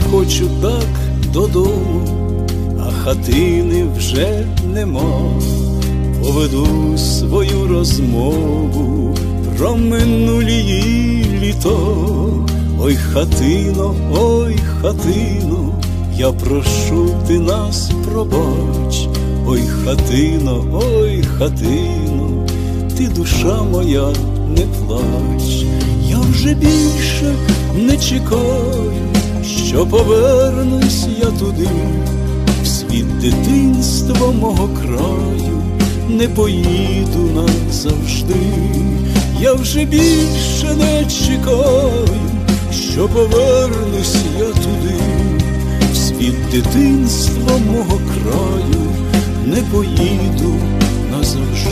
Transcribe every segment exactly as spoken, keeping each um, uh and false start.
хочу так додому, а хатини вже нема. Поведу свою розмову про минулі літо. Ой, хатино, ой, хатино, я прошу, ти нас пробач. Ой, хатино, ой, хатино, ти, душа моя, не плач. Я вже більше не чекаю, що повернусь я туди, в світ дитинства мого краю, не поїду назавжди. Я вже більше не чекаю, що повернусь я туди, в світ дитинства мого краю, не поїду назавжди.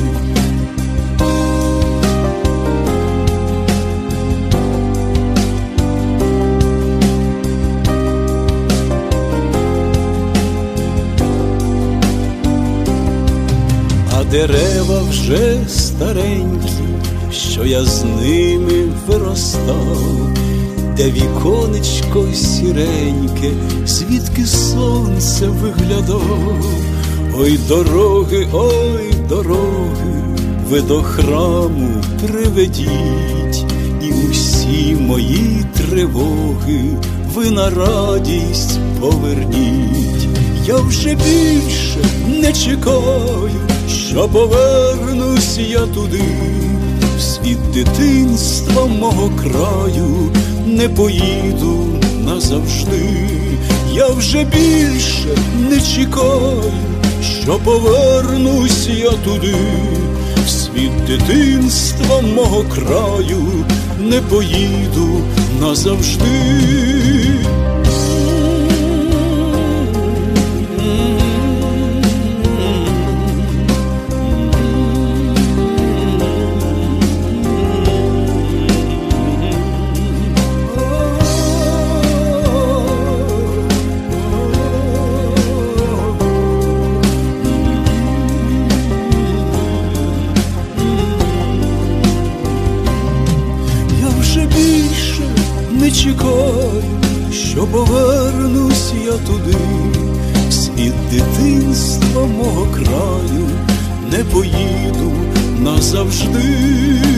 А дерева вже старенькі, що я з ними виростав, де віконечко сіреньке, звідки сонце виглядав. Ой, дороги, ой, дороги, ви до храму приведіть, і усі мої тривоги ви на радість поверніть. Я вже більше не чекаю, що повернусь я туди, в світ дитинства мого краю, не поїду назавжди. Я вже більше не чекаю, що повернусь я туди, в світ дитинства мого краю, не поїду назавжди. Не чекаю, що повернусь я туди, в світ дитинства мого краю, не поїду назавжди.